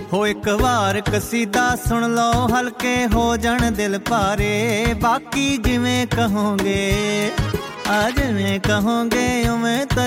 ਹੋ ਇੱਕ ਵਾਰ ਕਸੀਦਾ ਸੁਣ ਲਓ ਹਲਕੇ ਹੋ ਜਾਣ ਦਿਲ ਭਾਰੇ ਬਾਕੀ ਜਿਵੇਂ ਕਹੋਗੇ ਆ ਜਿਵੇਂ ਕਹੋਗੇ ਉਵੇਂ